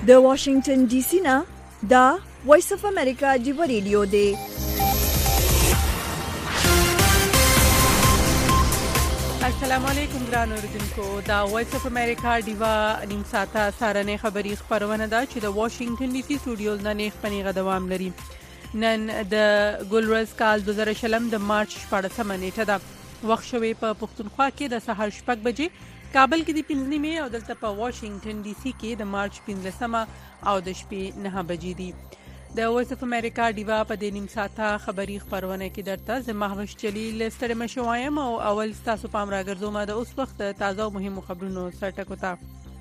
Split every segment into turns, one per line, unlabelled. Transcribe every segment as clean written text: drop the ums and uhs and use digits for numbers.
د واشنگټن ډي سي نه دا وایس اف امریکا ډیو ریډیو دی.
السلام علیکم ګران اوردونکو، دا وایس اف امریکا ډیو نیم ساعته سارنې خبري خبرونه ده چې د واشنگټن ډي سي سټوډیوز نه نیخ پنیغه دوام لري. نن د ګلورز کال 2020 د مارچ 14 نیټه ده. وخت شوی په پښتونخوا کې د سهار 6 بجې، کابل کې د 15 می او دلته په واشنگټن ډي سي کې د مارچ 15 او د شپې 9 بجې دي. د وایس اف امریکا ډیوا په د نیم ساعته خبري خبرونه کې درته زه محوش جلیل ستړي مشوایم او اول تاسو پام راګرځوم د اوس وخت تازه او مهمو خبرونو سرټکو ته.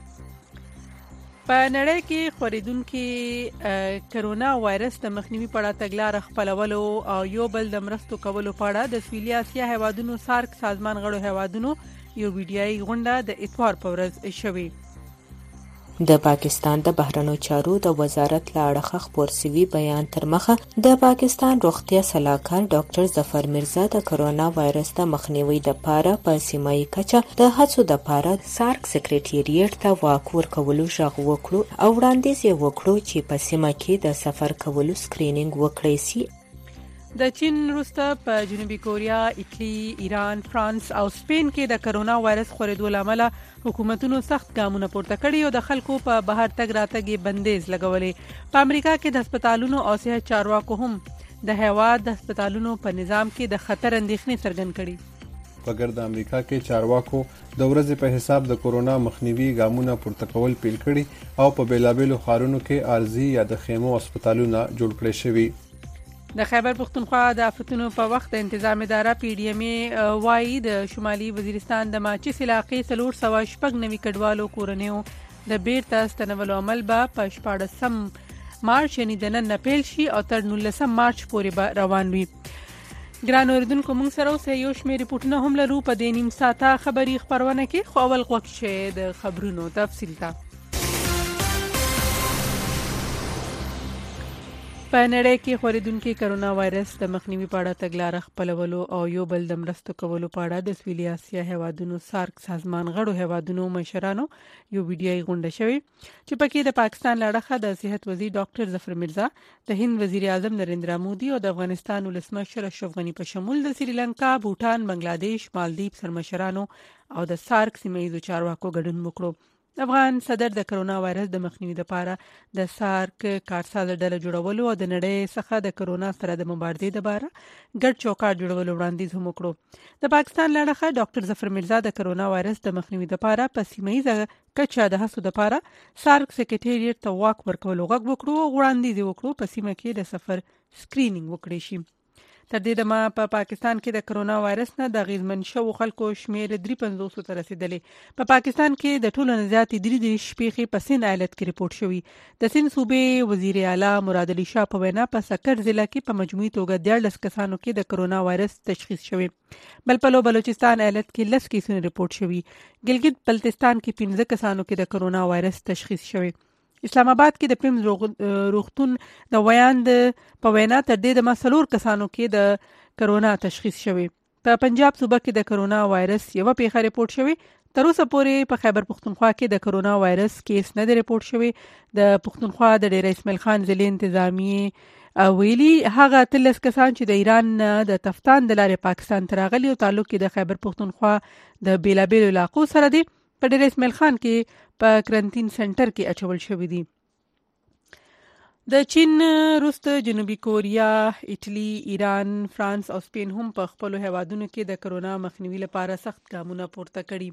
په نړۍ کې خورېدونکي کرونا وایرس د مخنیوي په اړه تګلارې خپلولو او یو بل د مرستو کولو په اړه د سویلي اسیا هیوادونو سارک سازمان غړو هیوادونو یو ویډیويي غونډه د اتوار په ورځ شوې.
د پاکستان د بهرنیو چارو د وزارت له اړخه خپور شوي بیان تر مخه د پاکستان روغتیا سلاکار ډاکټر ظفر مرزا د کرونا وایرس د مخنیوي لپاره په سیمایي کچه د هڅو لپاره سارک سکریټریټ ته واک ورکولو غږ وکړو او وړاندیز یې وکړو چې په سیمه کې د سفر کولو سکرینینګ وکړي سي.
د چین وروسته په جنوبي کوریا، ایټالي، ایران، فرانس او سپین کې د کرونا وایرس خورېدو لامل حکومتونو سخت ګامونه پورته کړي او د خلکو په بهر تګ راتګ بندیز لګولې. په امریکا کې د هسپتالونو او صحت چارواکو هم د هیواد د هسپتالونو په نظام کې د خطر اندېښنې څرګند کړي.
په ګرد امریکا کې چارواکو د ورځې په حساب د کرونا مخنیوي ګامونه پورته کول پیل کړي او په بیلابیلو ښارونو کې ارزي یا د خیمو هسپتالونه جوړ کړي شوي.
د خیبر پختونخوا د آفتونو په وخت د انتظام اداره پی ډی ام ای وايي د شمالي وزیرستان د ماچیس علاقې 490 کډوالو کورنیو د بیرته ستنولو عمل به په 14 مارچ یعنی د نن پیل شي او تر 19 مارچ پورې به روان وي. ګران اوردونکو، موږ سره اوس یو شمېر ریپورټونه هم لرو په دې نیم ساعته خبري خبرونه کې، خو اول وخت شه د خبرونو تفصیل ته. په نړۍ کې خورېدونکي کرونا وایرس د مخنیوي په اړه تګلارې خپلولو او یو بل د مرستو کولو په اړه د سویلي اسیا هیوادونو سارک سازمان غړو هیوادونو مشرانو یو ویډیويي غونډه شوې چې پکې د پاکستان له اړخه د صحت وزیر ډاکټر ظفر مرزا، د هند وزیر اعظم نریندرا مودي او د افغانستان ولسمشر اشرف غني په شمول د سریلانکا، بوټان، بنگلاديش، مالدیپ سرمشرانو او د سارک سیمه ییزو چارواکو ګډون وکړو. افغان صدر د کرونا وایرس د مخنیوي لپاره د سارک کارساز ډله جوړولو او د نړۍ څخه د کرونا سره د مبارزې لپاره ګډ چوکاټ جوړولو وړاندیز هم وکړو. د پاکستان له اړخه ډاکټر ظفر مرزا د کرونا وایرس د مخنیوي لپاره په سیمه ییزه کچه د هڅو لپاره سارک سکریټریټ ته واک ورکولو غږ وکړو او وړاندیز وکړو په سیمه کې د سفر سکرینینګ وکړي شي. تر دې دمه په پاکستان کې د کرونا وایرس نه د اغیزمن شوو خلکو شمیر 350 ته رسیدلې. په پاکستان کې د ټولو نه زیاتې 3 شپېخې په سند ایالت کې ریپورت شوی. د سند صوبې وزیر اعلی مراد علي شاه په وینا په سکر ضلع کې په مجموعي توګه 14 کسانو کې د کرونا وایرس تشخیص شوی. بل پلو بلوچستان ایالت کې 10 کیسونه ریپورت شوی. ګلګت بلتستان کې 15 کسانو کې د کرونا وایرس تشخیص شوی. اسلام آباد کې د پیمز روغتون د ویاند په وینا تر دې د مسلور کسانو کې د کرونا تشخیص شوی. په پنجاب صوبه کې د کرونا وایرس یو پیښه ریپورت شوی. تر اوسه پورې په خیبر پختونخوا کې د کرونا وایرس کیس نه دی ریپورت شوی. د پختونخوا د ډیر اسماعیل خان ضلع انتظامیه ویلي هغه 13 کسان چې د ایران د تفتان د لارې پاکستان ته راغلي او تعلق کې د خیبر پختونخوا د بیلابیلو علاقو سره دی په ډیر اسماعیل خان کې په کرنټین سنټر کې اچول شوی دی. د چین وروسته جنوبي کوریا، ایټالي، ایران، فرانس او سپین هم په خپل هیوادونو کې د کرونا مخنیوي لپاره سخت ګامونه پورته کړي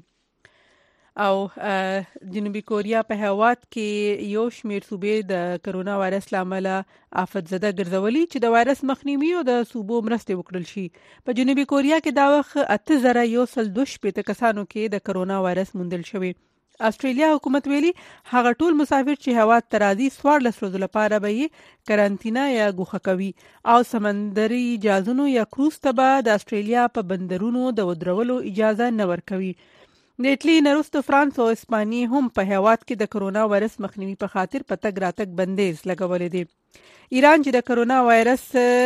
او جنوبي کوریا په هیواد کې یو شمېر صوبې د کرونا وایرس لامل آفت زده ګرځولي چې د وایرس مخنیوي او د صوبو مرستې وکړل شي. په جنوبي کوریا کې دا وخت 8122 کسانو کې د کرونا وایرس موندل شوی. استرالیا حکومت ویلي هغه ټول مسافر چې هیواد ته راځي 14 ورځې لپاره به یې کرانتینا یا ګوښه کوي او سمندري جهازونو یا کروز ته به د استرالیا په بندرونو د ودرولو اجازه نه ورکوي. د ایټالي نه وروسته فرانس او اسپانیې هم په هیواد کې د کرونا وایرس مخنیوي په خاطر په تګ راتګ بندیز لګولې دي. ایران چې د کرونا وایرس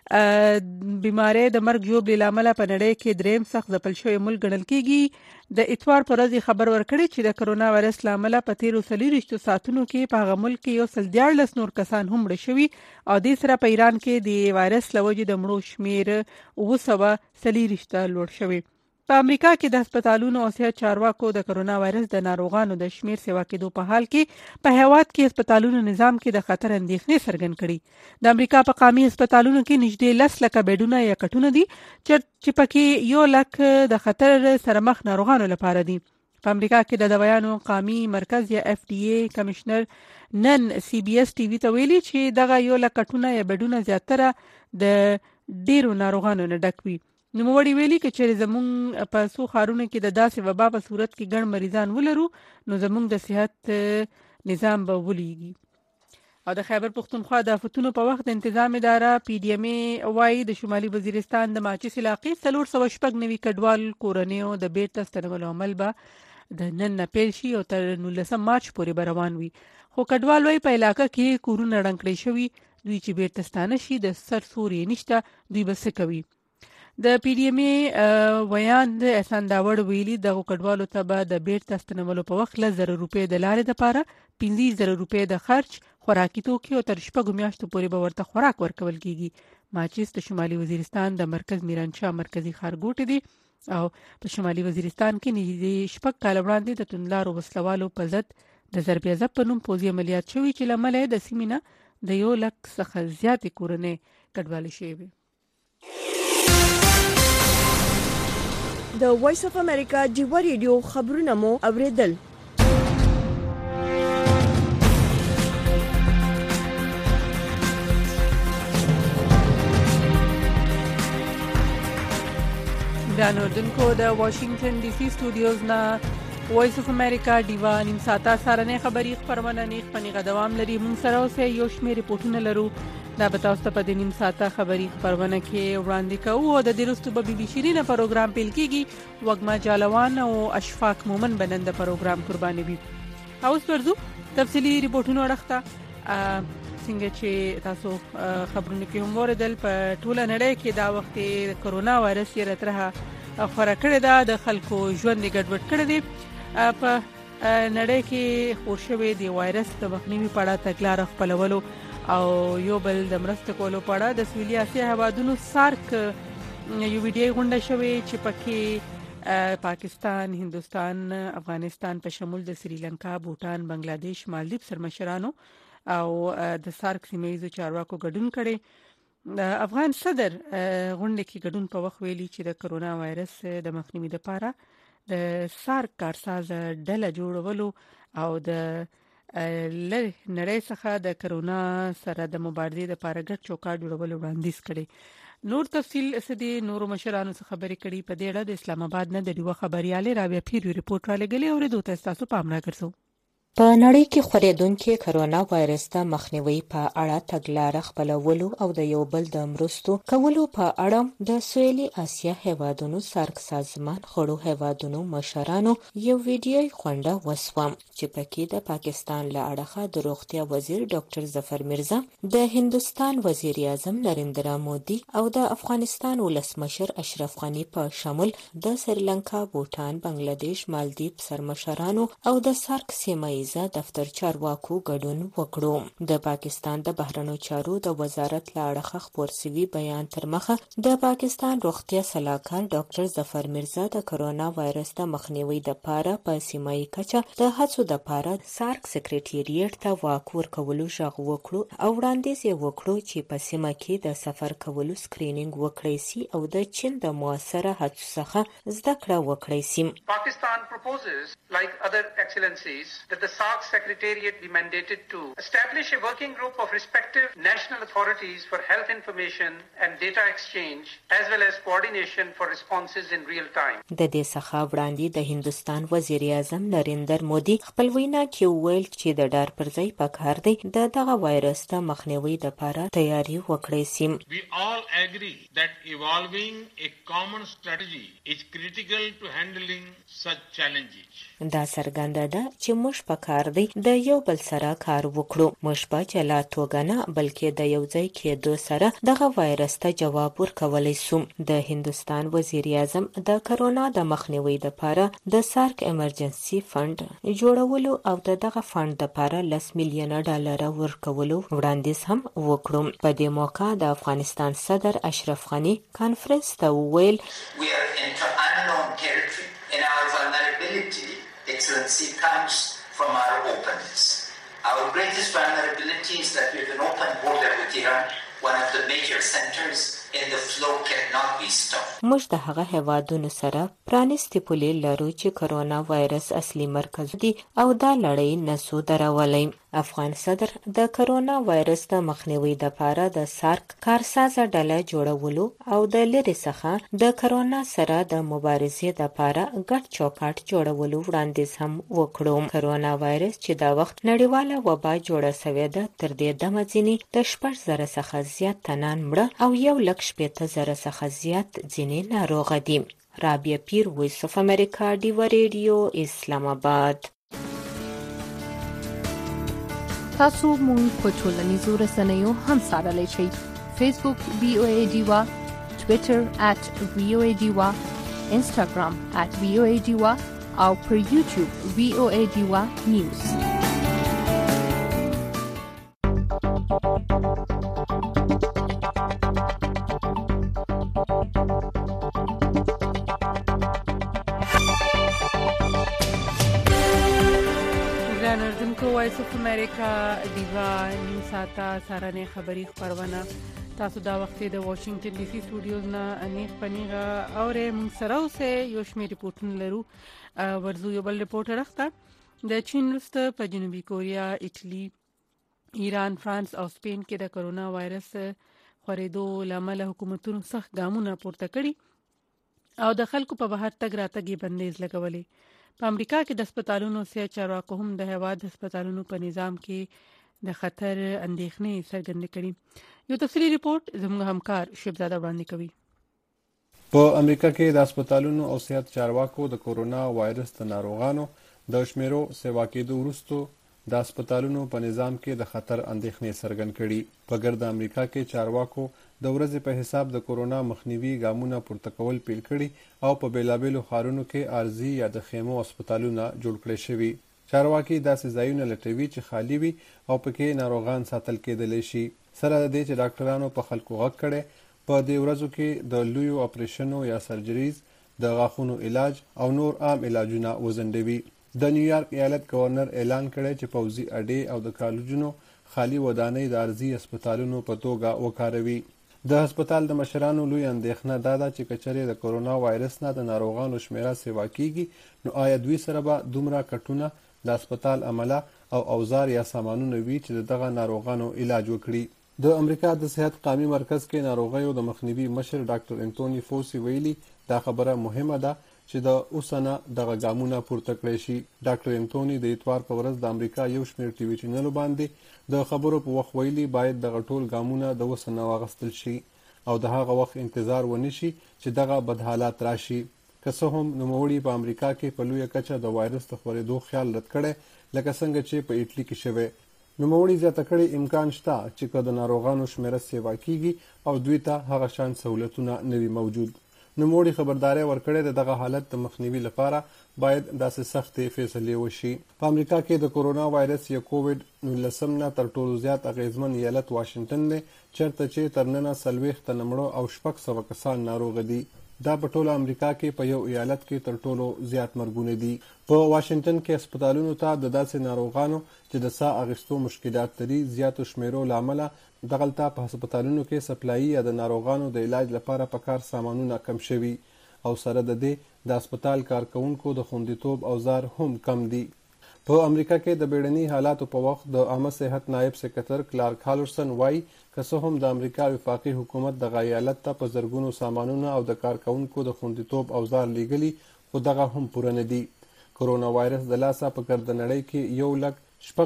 بیماری د مرګ ژوبلې له امله په نړۍ کې دریم سخت ځپل شوی ملک ګڼل کیږي. د اتوار پر ورځ خبر ورکړی چې د کرونا وایرس له امله په تیرو 24 ساعتونو کې په هغه ملک کې 114 نور کسان هم مړه شوي او د سره په ایران کې د وایرس له وجې د مړو شمیر 240 لوړ شوی. په امریکا کې د هسپتالونو او صحت چارواکو د کرونا وایرس د ناروغانو د شمیر سیوا کېدو په حال کې په هیواد کې هسپتالونو نظام کې د خطر اندېښنې څرګند کړي. د امریکا په قامي هسپتالونو کې نږدې 10 لکه بیډونه یا کټونه دي چې پکې 1 لک د خطر سره مخ ناروغانو لپاره دي. په امریکا کې د دوايانو قامي مرکز یا FDA کمشنر نن CBS TV ته ویلي چې دغه 1 لک کټونه یا بیډونه زیاتره د ډیرو ناروغانو نه ډک وي. نوموړي ویلي چې چېرې زموږ په څو ښارونو کې د داسې وبا په صورت کې ګڼ مریضان ولرو نو زموږ د صحت نظام به ولېږي. او د خیبر پختونخوا د آفتونو په وخت د انتظام اداره PDMA وايي د شمالي وزیرستان د ماچیس علاقې 496 کډوال کورنیو د بیرته ستنولو عمل به د نن نه پیل شي او تر 19 مارچ پورې به روان وي. خو کډوال وايي په علاقه کې کورونه ړنګ کړي شوي دوی چې بیرته ستانه شي د سر سوري نشته دوی به څه کوي. د PDMA ویان د احسان داوړ ویلي د کډوالو ته به د بیرته ستنولو په وخت 1,000 روپۍ د لارې لپاره 15,000 روپۍ د خرچ خوراکي توکي او تر 6 میاشتو پورې به ورته خوراک ورکول کیږي. ماچیس د شمالي وزیرستان د مرکز میرانشاه مرکزی ښارګوټی دی او په شمالي وزیرستان کې نږدې 6 کال وړاندې د توندلارو وسلوالو په ضد د ضرب عضب په نوم پوځي عملیات شوي چې له امله د سیمې نه د 1 لک څخه زیاتې کورنۍ کډوالې شوې.
د وایس اف امریکا جیوا ریډیو خبرونه مو اوریدل.
د اردوونکو د واشنگټن ډي سي سټوډیوز نه وایس اف امریکا ډیوا نیم ساعته سارنې خبري خبرونه نیخ پنیغه دوام لري. مونږ سره اوسه یو شمېر ریپورتونه لرو دا به تاسو ته په نیم ساعته خبري خبرونه کې وړاندې کوو. د دې وروسته به بي شیرینه پروګرام پیل کیږي. وګما جالوان او اشفاق مومن بنند پروګرام قرباني وي. اوس ورځو تفصيلي ریپورتونه ورخته څنګه چې تاسو خبرونه کې هم وردل په ټوله نړۍ کې دا وخت د کرونا وایرس یې راتره خورا کړی دا د خلکو ژوند ګډوډ کړی دی. په نړۍ کې خور شوی دی وایرس د مخنیوي په اړه تګلارې خپلولو او یو بل د مرسته کولو په اړه د سویلي اسیا هیوادونو سارک یو ویډیو غونډه شوې چې پکې پاکستان، هندوستان، افغانستان په شمول د سریلانکا، بوتان، بنگلاديش، مالدیپ سرمشرانو او د سارک سیمایي چارواکو ګډون کړي. افغان صدر غونډه کې ګډون په وخت ویلي چې د کرونا وایرس د مخنیوي لپاره د سارک کارساز ډله جوړولو او د نړۍ څخه د کرونا سره د مبارزې لپاره ګډ چوکاټ جوړولو وړاندیز کړي. نور تفصیل سدي نورو مشرانو څخه خبرې کړي. په دې اړه د اسلام آباد نه د ډیوه خبرياله رابعه پیرو ریپورت را لګلې او د تاسو پام راکړسو.
په نړۍ کې خورېدونکي کرونا وایرس ته مخنیوي په اړه تګلارې خپلولو او د یو بل د مرستو کولو په اړه د سویلي اسیا هیوادونو سارک سازمان غړو هیوادونو مشرانو یو ویډیو غونډه وسوه چې پکې د پاکستان له اړخه د روغتیا وزیر ډاکټر ظفر میرزا، د هندوستان وزیر اعظم نریندرا مودي او د افغانستان ولسمشر اشرف غنی په شمول د سریلانکا، بوتان، بنگلاديش، مالدیپ سرمشرانو او د سارک سیمه دفتر چارواکو ګډون وکړو. د پاکستان د بهرنیو چارو د وزارت له اړخه خپور شوی بیان تر مخه د پاکستان روغتیا سلاکار ډاکټر ظفر میرزا د کرونا وایرس د مخنیوي لپاره په سیمایي کچه د هڅو لپاره سارک سکریټریټ ته واک ورکولو ژغ وکړو او وړاندیز یې وکړو چې په سیمه کې د سفر کولو سکرینینګ وکړي سي او د چین د موثره هڅو څخه زده کړه وکړي سي.
Pakistan proposes, like other excellencies, that the SARC Secretariat be mandated to establish a working group of respective national authorities for health information and data exchange as well as coordination for responses in real time.
د دې څخه وړاندې د هندوستان وزیر اعظم نریندر مودي خپل وینا کې وویل چې د ډار پر ځای پکار دی د دغه وایرس ته مخنیوي لپاره تیاری وکړي سي.
We all agree that evolving a common strategy is critical to handling such challenges.
دا څرګنده ده چې موږ په پکار دی د یو بل سره کار وکړو. موږ په جلا توګه نه بلکې د یو ځای کېدو سره دغه وایرس ته جواب ورکولی سو. د هندوستان وزیر اعظم د کرونا د مخنیوي لپاره د سارک ایمرجنسي فند جوړولو او دغه فند لپاره $10 میلیون ورکولو وړاندیز هم وکړو. په دې موقع د افغانستان صدر اشرف غني کانفرنس ته وویل
We are into unknown territory and our vulnerability, Excellency, comes from our openness. Our greatest vulnerability is that we have an open border with Iran, one of the major centers in the flow cannot be stopped.
موږ د هغه هیوادونو سره پرانیستي پولې لرو چې کرونا وایرس اصلي مرکز دی او دا لړۍ نسو درولی. افغان صدر د کرونا وایرس د مخنیوي لپاره د سارک کارسازه ډله جوړولو او د لرې څخه د کرونا سره د مبارزې لپاره ګډ چوکاټ جوړولو وړاندیز هم وکړو. کرونا وایرس چې دا وخت نړیواله وبا جوړه شوې ده، تر دې دمه ځینې د 6,000 څخه زیات تنان مړه او 1,60,000 څخه زیات ځینې ناروغه دي. رابعه پیر، وایس اف امریکا، ډیوا ریډیو، اسلام آباد.
تاسو مونږ په ټولنیزو رسنیو هم څارلی شئ. فیسبوک VOA ډیوا، ټویټر @VOA ډیوا، انسټاګرام @VOA ډیوا او پر یوټیوب VOA ډیوا نیوز.
وایس اف امریکا ډیوا نیوز ساته سارنه خبری خبرونه. تاسو دا وخت د واشنگټن ډي سي سټوډیوز نه انیق پنیغه اور موږ سره اوسه یو شمېر ریپورتونه لرو. ورزو یو بل ریپورټر اخته د چین وروسته په جنوبي کوریا، ایټالي، ایران، فرانس او سپین کې د کرونا وایرس خورېدو لامل حکومتونو سخت ګامونه پورته کړي او د خلکو په بهر تګ راتګ بندیز لګولې. په امریکا کې د هسپتالونو سیاسي چارواکو هم د هیواد هسپتالونو په نظام کې د خطر اندېښنې څرګندې کړې. یو تفصیلي ریپورت زموږ همکار شیبزاده وړاندې کوي.
په امریکا کې د هسپتالونو او صحت چارواکو د کورونا وایرس د ناروغانو د شمیرو سیوا کېدو وروسته د هسپتالونو په نظام کې د خطر اندېښنې څرګند کړي. په ګرد امریکا کې چارواکو د ورځې په حساب د کورونا مخنیوي ګامونه پورته کول پیل کړي او په بیلابیلو ښارونو کې ارزي یا د خیمو هسپتالونه جوړ کړي شوي. چارواکي داسې ځایونه لټوي چې خالی وي او پکې ناروغان ساتل کېدلی شي. سره د دې چې ډاکټرانو په خلکو غږ کړي په دې ورځو کې د لویو اپریشنو یا سرجریز، د غاښونو علاج او نور عام علاجونه وزندوي. د نیویارک ایالت گورنر اعلان کړی چې پوځي اډې او د کالجونو خالی ودانۍ د ارزي هسپتالونو په توګه وکاروي. د هسپتال د مشرانو لوی اندېښنه دا ده چې کچرې د کورونا وایرس نه د ناروغانو شمیره سیوا کیږي، نو آیا دوی سره به دومره کټونه د هسپتال عمله او اوزار یا سامانونه وي چې دغه ناروغانو علاج وکړي. د امریکا د صحت قومي مرکز کې ناروغیو د مخنیوي مشر ډاکټر انټونی فوسی ویلي دا خبره مهمه ده چې د اوسنه دغه ګامونه پورته کړی شي. ډاکټر انټونی د اتوار په ورځ د امریکا یو شمېر ټي وي چینلو باندې د خبرو په وخت ویلي باید دغه ټول ګامونه د اوسنه واغستل شي او د هغه وخت انتظار ونشي چې دغه بد حالات راشي. که څه هم نوموړي په امریکا کې په لویه کچه د وایرس د خپرېدو خیال رد کړی لکه څنګه چې په ایټلي کې شوی. نوموړي زیاته کړې امکان شته چې که د ناروغانو شمیره سیوا کیږي او دوی ته هغه شان سهولتونه نه وي موجود. نوموړي خبرداري ورکړې د دغه حالت د مخنیوي لپاره باید داسې سختې فیصلې وشي. په امریکا کې د کورونا وایرس یا کووډ-19 نه تر ټولو زیات اغیزمن ایالت واشنگټن دی، چېرته چې تر ننه 40 تنه مړه او 600 کسان ناروغ دي. دا په ټوله امریکا کې په یو ایالت کې تر ټولو زیات مرګونه دي. په واشنگټن کې هسپتالونو ته د داسې ناروغانو چې د ساه اخیستو مشکلات لري زیاتو شمیرو لامله دغلته په هسپتالونو کې سپلایي یا د ناروغانو د علاج لپاره پکار سامانونه کم شوي او سره د دې د هسپتال کارکونکو د خوندیتوب اوزار هم کم دي. په امریکا کې د بیړني حالاتو په وخت د عامه صحت نائب سکرټر کلارک هالورسن وایي که څه هم د امریکا وفاقي حکومت دغه ایالت ته په زرګونو سامانونه او د کارکونکو د خوندیتوب اوزار لیږلي، خو دغه هم پوره نه دي. کرونا وایرس د لاسه په ګرد نړۍ کې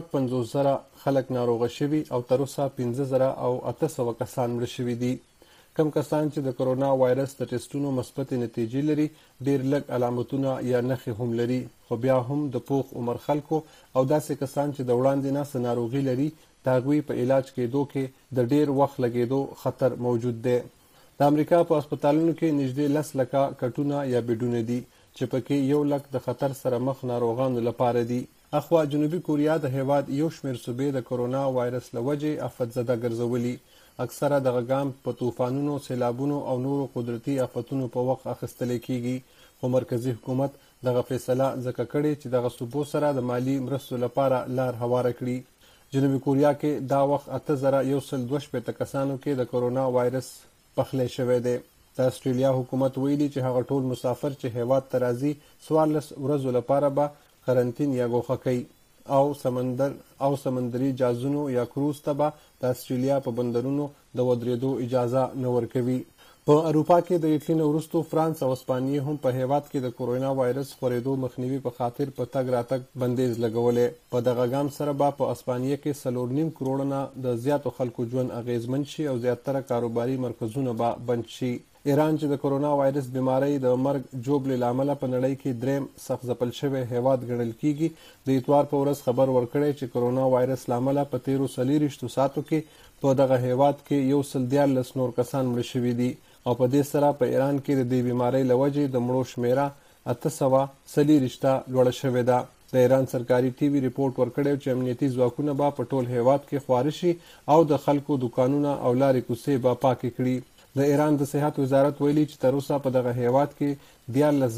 1,56,000 خلک ناروغه شوي او تر اوسه 15,800 کسان مړه شوي دي. کم کسان چې د کرونا وایرس د ټیسټونو مثبت نتیجې لري ډیر لږ علامتونه یا نښې هم لري، خو بیا هم د پوخ عمر خلکو او داسې کسان چې د وړاندې نه ناروغي لري د هغوی په علاج کېدو کې د ډیر وخت لګېدو خطر موجود دی. د امریکا په هسپتالونو کې نږدې 10 لکه کټونه یا بیډونه دي چې پکې 1 لک د خطر سره مخ ناروغانو لپاره دي. اخوا جنوبي کوریا د هیواد یو شمېر صوبې د کرونا وایرس له وجې افت زده ګرځولي. اکثره دغه ګام په طوفانونو، سیلابونو او نورو قدرتي آفتونو په وخت اخیستل کیږي، خو مرکزی حکومت دغه فیصله ځکه کړې چې دغه صوبو سره د مالی مرستو لپاره لار هواره کړي. جنوبي کوریا کې دا وخت 8122 کسانو کې د کرونا وایرس پخلی شوی دی. د استرالیا حکومت ویلي چې هغه ټول مسافر چې هیواد ته راځي 14 ورځو لپاره به قرنطین یا ګوښه کوي او سمندري جهازونو یا کروز ته به د استرالیا په بندرونو د ودرېدو اجازه نه ورکوي. په اروپا کې د اټلی نه وروسته فرانس او اسپانیې هم په هیواد کې د کرونا وایرس خپرېدو مخنیوي په خاطر په تګ راتګ بندیز لګولی. په دغه ګام سره به په اسپانیې کې 4.5 کروړ نه د زیاتو خلکو ژوند اغیزمن شي او زیاتره کاروباري مرکزونه به بند شي. ایران چې د کرونا وایرس بیماری د مرګ جوړې لامل په نړۍ کې دریم سخت ځپل شوی هیواد ګڼل کیږي. د اتوار په ورځ خبر ورکړی چې کرونا وایرس لامل په 13 ساعتو کې په دغه هیواد کې 114 نور کسان مړه شوي دي او په دې سره په ایران کې د دې بیماری لوجې د مړو شمیره 840 لوړه شوې ده. د ایران سرکاري ټي وي ریپورت ورکړی چې امنیتي ځواکونه به په ټول هیواد کې خواره شي او د خلکو دکانونه او لارې کوڅې به پاکې کړي. د ایران د صحت وزارت ویلي چې تر اوسه په دغه هیواد کې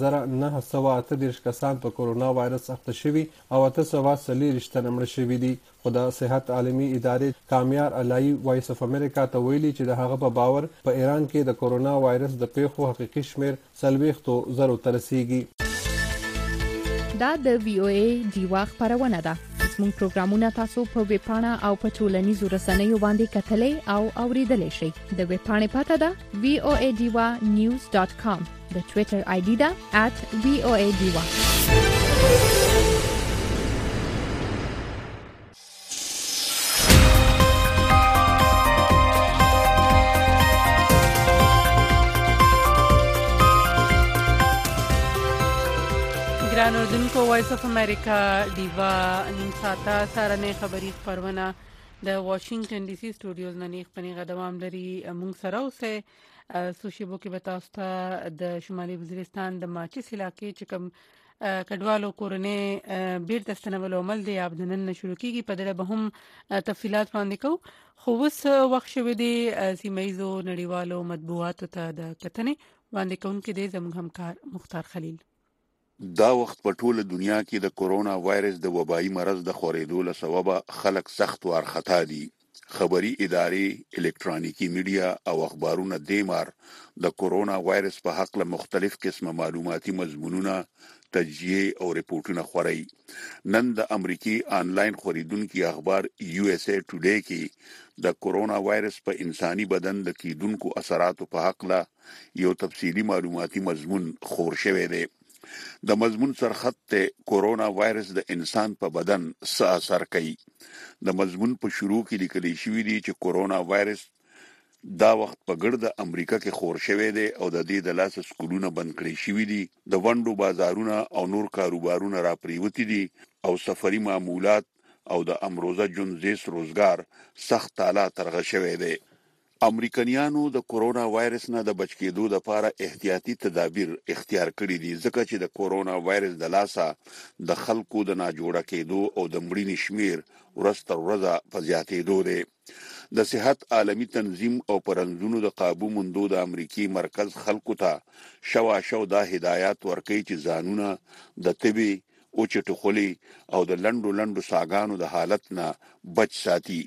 14938 کسان په کرونا وایرس اخته شوي او 840 تنه مړه شوي دي. خو د صحت عالمي ادارې کامیار علایي وایس اف امریکا ته ویلي چې د هغه په باور په ایران کې د کرونا وایرس د پیښو حقیقي شمیر 40,000 ته رسیږي.
دا د وی او ای ډیوا خبرونه ده. زموږ پروګرامونه تاسو په ویب پاڼه او په ټولنیزو رسنیو باندې کتلې او اوریدلای شئ. د ویب پاڼې پته ده voadiwa.news.com. د ټوئیټر آی ډي ده @voadiwa.
ګران اوردونکو، وایس اف امریکا دیوا نیم ساعته سارنې خبري خبرونه د واشنگټن ډي سي سټوډیوز نه نیغ پنیغه دوام لري. موږ سره اوسه سوشيبو کې به تاسو ته د شمالي وزیرستان د ماچس علاقې چې کوم کډوالو کورنۍ بیرته ستنولو عمل دی ابدنن شروع کیږي. په دغه به هم تفصيلات وړاندې کوو، خو اوس وخت شوه دی سیمایزو نړیوالو مطبوعاتو ته د کتنې وړاندې کوونکې دی زموږ همکار مختار خلیل.
دا وخت په ټوله دنیا کې د کرونا وایرس د وبایي مرض د خورېدو له سببه خلک سخت وارخطا دي. خبري ادارې، الکترونیکی میډیا او اخبارونه دیمار د کرونا وایرس په حق له مختلف قسمه معلوماتي مضمونونه، تجزیه او ریپورتونه خوري. نن د امریکای آنلاین خریدونکو اخبار USA Today کې د کرونا وایرس په انساني بدن د کیدونکو اثراتو په حق له یو تفصیلی معلوماتي مضمون خور شوی دی. د مضمون سرخط ته کرونا وایرس د انسان په بدن څه اثر کوي. د مضمون په شروع کې لیکل شوی دی چې کرونا وایرس دا وخت په ګرد امریکا کې خور شوی دی او د دې د لاس سکولونه بند کړی شوی دي. د ونډو بازارونه او نور کاروبارونه را پریوتی دي او سفري معمولات او د امروزه جنزیس روزګار سخت تالا ترغه شوی دی. امریکایانو د کرونا وایرس نه د بچ کېدو لپاره احتیاطي تدابیر اختیار کړي دي، ځکه چې د کرونا وایرس د لاسه د خلکو د ناجوړه کېدو او د مړینې شمیر ورځ تر ورځې په زیاتېدو دی. د صحت عالمي تنظیم او پرنځونو د قابو موندو د امریکای مرکز خلکو ته شو دا هدایت ورکړي چې ځانونه د طبي او چټخولي او د لندو ساګانو د حالت نه بچ ساتي.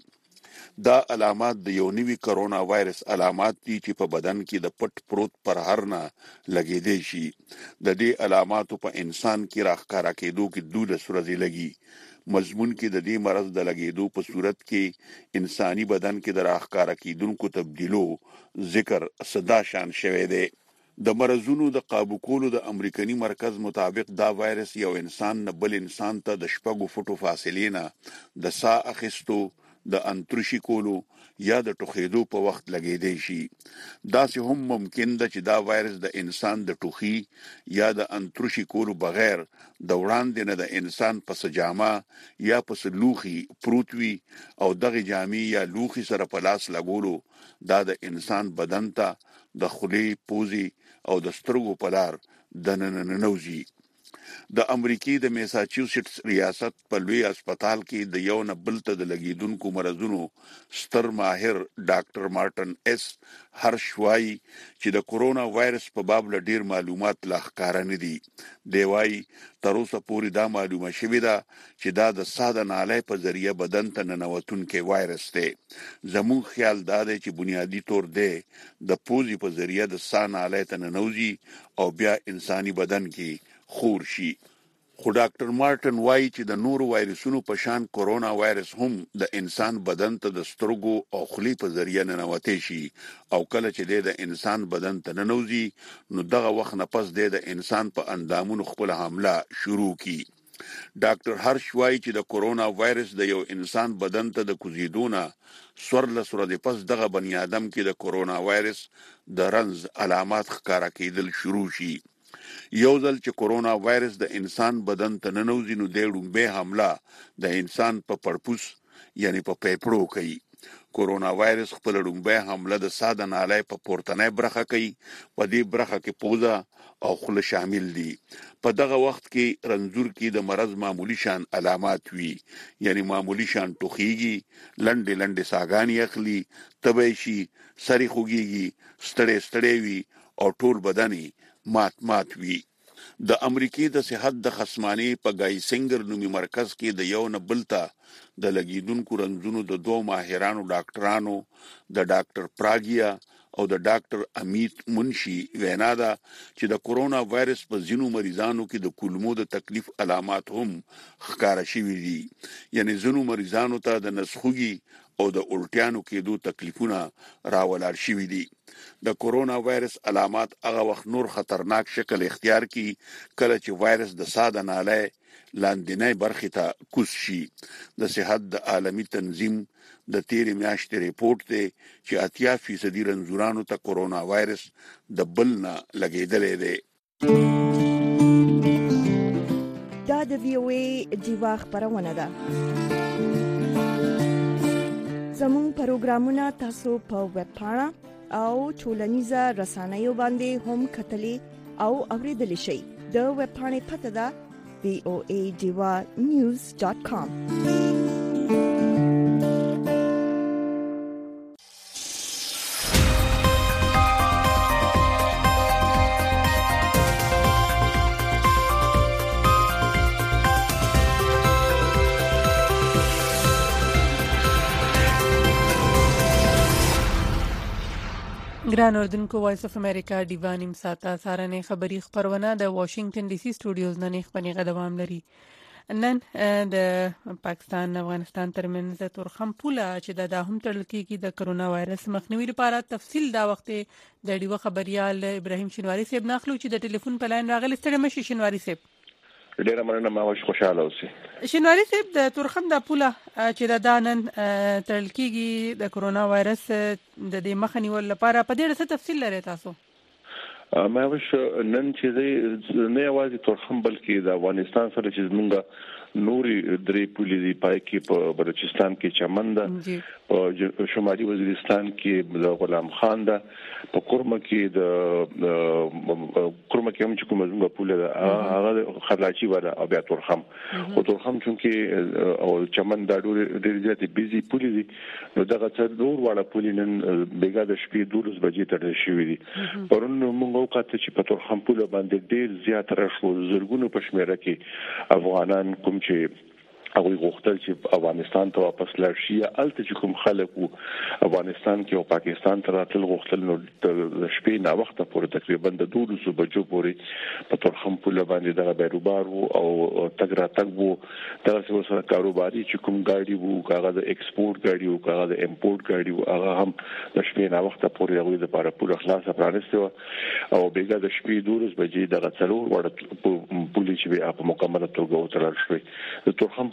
دا علامات د یو نوي کرونا وایرس علامات دي چې په بدن کې د پټ پروت پرهر نه لګیدي شي. د دې علاماتو په انسان کې راښکارا کېدو کې 12 ورځې لګي. مضمون کې د دې مرض د لګیدو په صورت کې انساني بدن کې د راښکارا کېدونکو تبدیلو ذکر صدا شان شوی دی. د مرزونو د قابو کولو د امریکایي مرکز مطابق دا وایرس یو انسان نه بل انسان ته د 6 فوټو فاصلې نه د ساه اخیستو، د انترشي کولو یا د ټوخېدو په وخت لګېدای شي. دا سه هم ممکن ده چې دا وایرس د انسان د ټوخي یا د انترشي کولو بغیر د وړاندې نه د انسان په سجامه یا په سلوخي پروتوي او دغه جامې یا لوخي سره په لاس لګولو دا د انسان بدن ته د خولي پوزي او د سترګو په لار د ننوزي. د امریکای د میساچوسټس ریاست په لوی هسپتال کې د یو نه بل ته د لګیدونکو مرزونو ستر ماهر ډاکټر مارټن اس هرش وايي چې د کورونا وایرس په باب له ډیر معلومات لا ښکاره نه دي. دی وايي تر اوسه پورې دا معلومه شوې ده چې دا د ساده نالۍ په ذریعہ بدن ته ننوتونکي وایرس دی. زموږ خیال دا دی چې بنیادی طور دی د پوزي په ذریعہ د ساه نالۍ ته ننوځي او بیا انساني بدن کې خور شي. خو ډاکټر مارټن وايي چې د نورو وایرسونو په شان کورونا وایرس هم د انسان بدن ته د سترګو او خولې په ذریعہ ننوتي شي او کله چې د انسان بدن ته ننوځي نو دغه وخت نه پس د انسان په اندامونو خپل حمله شروع کی. ډاکټر هرش وايي چې د کورونا وایرس د یو انسان بدن ته د کوزیدونه سورلس ورځې پس دغه بنی آدم کې د کورونا وایرس د رنز علامات ښکارا کېدل شروع شي. یو ځل چې کورونا وایرس د انسان بدن ته ننوځي نو د ډومبه حمله د انسان په پړپوس یعنی په پیپړو کوي. کورونا وایرس خپل ډومبه حمله د ساده نالۍ په پورتنۍ برخه کوي. په دې برخه کې پوزه او خوله شامل دي. په دغه وخت کې رنځور کې د مرض معمولی شان علامات وي یعنی معمولی شان ټوخیږي لنډې ساګانی اخلي تبې شي سری خوږيږي ستړې وي او ټول بدني مات وی. د امریکای د صحت د خصماني په ګایسنګر نومي مرکز کې د یو نه بلتا د لګیدونکو رنځونو د دوه ماهرانو ډاکټرانو د ډاکټر پراګیا او د ډاکټر امیت منشي وینا ده چې د کورونا وایرس په ځینو مریضانو کې د کولمو د تکلیف علامات هم ښکارا شوي دي. یعنی ځینو مریضانو ته د نسخوږي او د الټیانو کېدو تکلیفونه راولار شوي دي. د کورونا وایرس علامات هغه وخت نور خطرناک شکل اختیار کی کله چې وایرس د ساده نالۍ لاندینۍ برخې ته کوز شي. د صحت د عالمي تنظیم د تیرې میاشتې ریپورت دی چې 80% رنځورانو ته کورونا وایرس د بل نه لګیدلې دی.
دا د وی او ای دیوا خبرونه ده. زموږ پروګرامونه تاسو په ویب پاڼه او ټولنیزه رسنیو باندې هم کتلی او اوریدلی شئ. د ویب پاڼې پته ده voadivanews.com.
ګران اردوونکو وایس اف امریکا دیوانیم ساته سارنه خبری خبرونه د واشنگټن ډي سي سټوډیوز نه خبرونه دوام لري. نن د پاکستان افغانستان ترمنځ تورخم پوله چې د هم تړل کېږي د کرونا وایرس مخنیوي لپاره تفصیل دا وخت د ډیو خبريال ابراهیم شینواری صاحب ناخلو چې د ټلیفون په لاین راغلی. ستړي مشي شینواری صاحب.
ډیره مننه ما واش خوشاله اوسئ.
شینواری صاحب د تورخم د پوله چې د دانن تړل کېږي د کرونا وایرس د دې مخنیوي لپاره په ډیره څه تفصیل لري تاسو؟
ما واش نن چې نه یوازې تورخم بلکې د افغانستان سره چې زمونږ نوري درې پولې دی پای کې په بلوچستان کې چمن ده، په شمالي وزیرستان کې د غلام خان ده، په کورمه کې د کورمه کې هم چې کومه زموږ پوله ده هغه خرلاچی وره او بیا تورخم. او تورخم چې او چمن دا ډېر زیاتې بيزي پولې دي نو دغه څه ډور واړه پولې نن بیګا د شپې 12 بجې تړل شوې دي. پرون موږ وکړه چې په تورخم پوله باندې ډېر زیات راشو زرګونو په شمیره کې افغانان کوم چې هغه غوښتل چې افغانستان ته واپس لاړ شي الته چې کوم خلک افغانستان کې او پاکستان ته راتل غوښتل نو د شپې نا وخت پورې تقریبا د 12 بجو پورې په تورخم پوله باندې دغه بیروبار او تګ راتګ وو. دغه سره کاروباري چې کوم ګاډي وو هغه د ایکسپورت ګاډي وو هغه د امپورټ ګاډي وو هغه هم د شپې نا وخت پورې هغه د لپاره پوله خلاصه پرانسته او بیګا د شپې 12 بجې دغه څلور وړ پولیس به په مکمله توګه وترل شوی. د تورخم په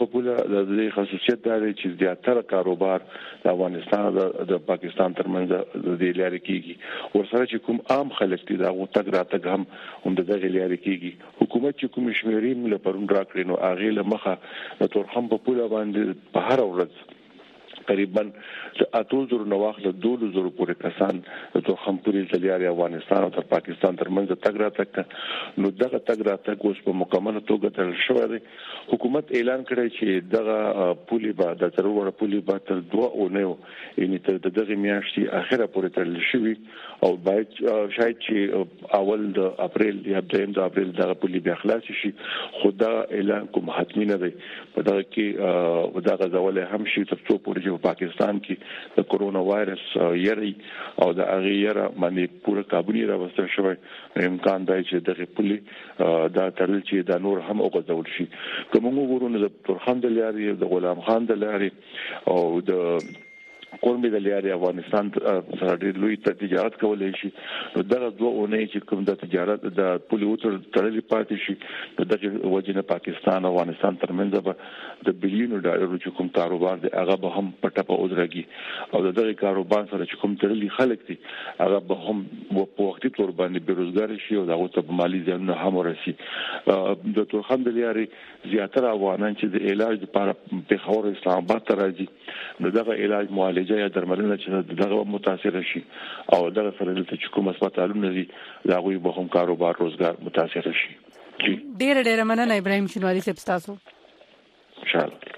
په پوله د خصوصیت دی چې زیاتره کاروبار د افغانستان او د پاکستان ترمنځ د لارې کیږي ورسره چې کوم عام خلک دي دا غوتګ راتګ هم د دغه لارې کیږي حکومت چې کوم شمیرین له پرون راکړي نو اغه له مخه د تورخم په پوله باندې په هر ورځ تقریبا اتو زر نواخله 2000 پورې کسان د تورخم پوری تلیاري افغانستان او پاکستان ترمنځ تګ راتګ نو دغه تګ راتګ اوس په مکمله توګه تل شوی دی حکومت اعلان کړی چې دغه پولی به د ضرورت پولی به تر 2 اونیو یعنی تر دغه میاشتې اخره پورې تل شوی او باید شاید چې اول د اپریل یا د اپریل دغه پولی به خلاص شي خدا اعلان کوم حتمی نه دی په دغه کې دغه ځول هم شي تر څو پورې پاکستان کې د کورونا وایرس یری او د هغه یره باندې پوره کابونی راوستل شوی امکان دی چې دغه پولی دا ترل چې د نور هم اوغځول شي کوم وګورو د تورخم د لاري د غلام خان د لاري او د قومي د لاري افغانستان سره ډېر لوی تجارت کولای شي نو دغه دوه اونۍ چې کوم د تجارت د پولی وتر تړلې پاتې شي دغه وجنه پاکستان او افغانستان ترمنځ به د بلیونو ډالرو چې کوم کاروبار دی هغه به هم پټه په اوځرږي او دغه کاروبار سره چې کوم تړلې خلک دي هغه به هم په وختي تور باندې بیروزګار شي او دغه ته مالی زیان هم ورسي د تورخم د لاري زیاتره افغانان چې د علاج لپاره په خور اسلام آباد ته راځي نو دغه علاج معالجه یا درملنه چې دغه متاثر شي او دغه سره د کوم هسپتالونو دي دغه به هم کاروبار روزګار متاثر شي.
ډېر مننه ابراهيم شینواری صاحب تاسو.
ان شاء الله.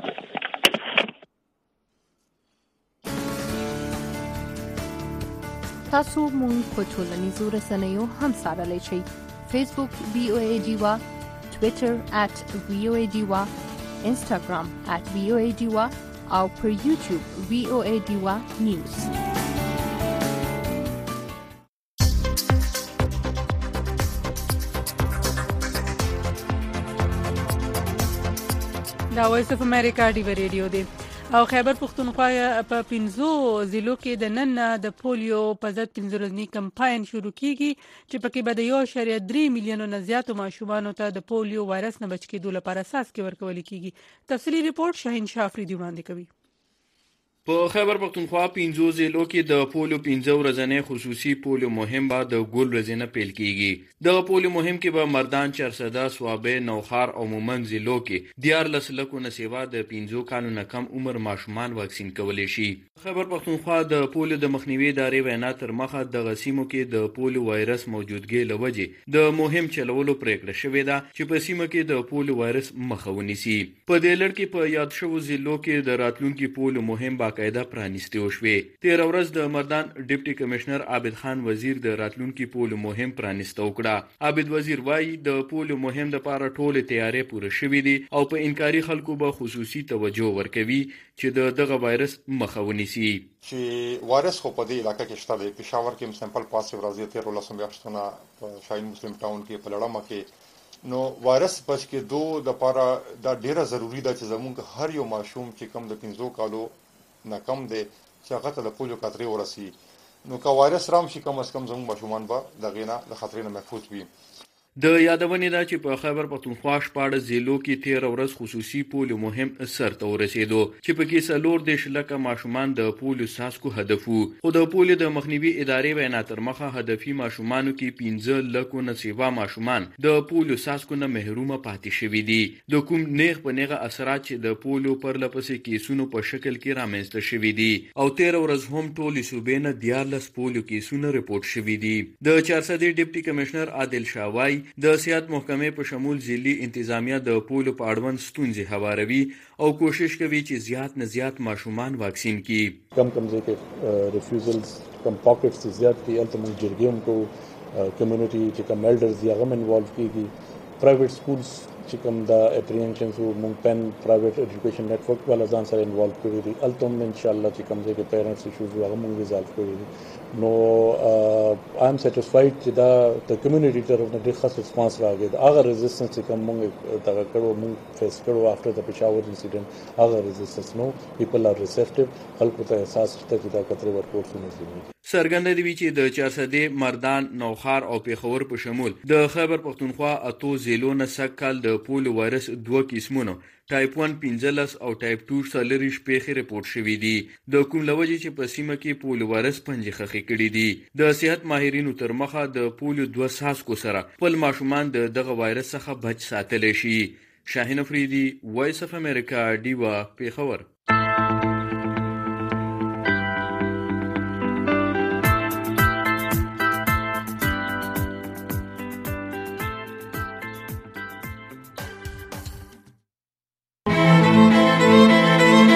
تاسو مونږ په ټولنیزو رسنیو هم سره لچی فیسبوک VOA Diva, Twitter @VOA Diva, Instagram @VOA Diva او پر یوټیوب VOA Diva News.
دا وایس اف امریکا ډیو ریډیو دی او خیبر پختونخوا په 15 ضلعو کې د نن د پولیو په ضد 15 ورځنی کمپاین شروع کیږي چې پکې به د 1.3 میلیونو نه زیاتو ماشومانو ته د پولیو وایرس نه بچ کېدو لپاره اساس کې ورکول کیږي. تفصیلی ریپورت شاهین شافری وړاندې کوي.
په خیبر پختونخوا 15 ضلعو کې د پولیو 15 ورځنی خصوصي پولیو مهم به د ګول ورځې پیل کیږي. د پولیو مهم کې به مردان چرسده سوابه نوخار او مومن ضلعو کې 14 لکو نه سیوا د 15 کالو نه کم عمر ماشومان واکسین کولی شي. خیبر پختونخوا د پولیو د مخنیوي ادارې وینا تر مخه د غسیمو کې د پولیو وایرس موجودګي لوجه د مهم چلولو پریکړه شوې ده چې په سیمه کې د پولیو وایرس مخه ونیسي. په دې لړ کې په یاد شوو ضلعو کې د راتلونکي پولیو مهم باقاعده پرانیستي وشوې. 13 ورځ د مردان ډیپټي کمشنر عابد خان وزیر د راتلونکي پولیو مهم پرانیسته وکړه. عابد وزیر وایي د پولیو مهم د لپاره ټول تیاری پوره شوې دي او په انکاري خلکو به خصوصي توجه ورکوي چې دغه وایرس مخه ونیسي.
چې وایرس خو په دې علاقې کې شته دی. پېښور کې سیمپل پاسیو راځي 13 میاشتونه په شاهین مسلم ټاون کې په لړمه کې نو وایرس بچ کې دوه د لپاره دا ډیره ضروری ده چې زموږ هر یو ماشوم چې کم د 15 کالو نه کم دی چې هغه ته د پولیو خطرې ورسي نو که وایرس رام شي کم از کم زموږ ماشومان به دغه نه د خطرې نه محفوظ وي.
د یادونې ده چې په خیبر پختونخوا 14 ضلعو کې 13 ورځ خصوصي پولیو مهم سرته ورسېدو چې پکې 4 لکه ماشومان د پولیو ساسکو هدف وو. خو د پولیو د مخنیوي ادارې وینا تر مخه هدفي ماشومانو کې 15 لکه نه سیوا ماشومان د پولیو ساسکو نه محروم پاتې شوي دي. د کوم نیغ په نیغه اثرات چې د پولیو پر لپسې کیسونو په شکل کې رامنځته شوي دي او 13 ورځ هم ټولې صوبې نه 14 پولیو کیسونه رپورټ شوي دي. د 400 ډیپټي کمشنر عادل شاوای د صحت محکمې په شمول ضلعي انتظامیه د پولیو په اړوند ستونزې هواروي او کوشش کوي چې زیات نه زیات ماشومان واکسین کړي.
کم ځای کې ریفیوزلز کم پاکټس زیات دي الته موږ جرګې کو کمیونټي چې کم ایلډرز یې هم انوالو کیږي. پرایویټ سکولز چې کوم د اپریهنشنز او مونږ پن پرایویټ ایجوکیشن نیټورک والا ځان سره انوالو کړی دي. الته هم ان شاء الله چې کوم ځای کې پیرنټس ایشوز هغه مونږ ریزالو کړی دي. نو آی ام سیټیسفاید چې دا د کمیونټي طرف نه ډېر ښه ریسپانس راغی. هغه ریزسټنس چې کوم مونږ دغه کړو مونږ فیس کړو افټر د پېښور انسیډنټ هغه ریزسټنس نو پیپل آر ریسپټیو خلکو ته احساس شته چې دا خطرې ورکول شي.
څرګنده دی چې د 400 مردان نوخار او پیښور په شمول د خیبر پختونخوا اتو ضلعو نه سږکال د پولیو وایرس 2 قسمونو ټایپ 1 15 او ټایپ 2 40 پیښې ریپورت شوې دي د کوم لوجې چې په سیمه کې پولیو وایرس پنځه خخې کړي دي د صحت ماهرینو تر مخه د پولیو 2 څاڅکو سره خپل ماشومان دغه وایرس څخه بچ ساتل شي. شاهین افریدي، وایس اف امریکا، دیوا، پیښور.